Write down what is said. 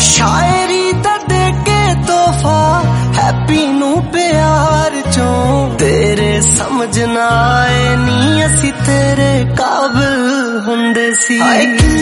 शायरी दा दे के तोहफा हैप्पी नू प्यार चों तेरे समझ ना आए नी असी तेरे काबिल हुंदे सी।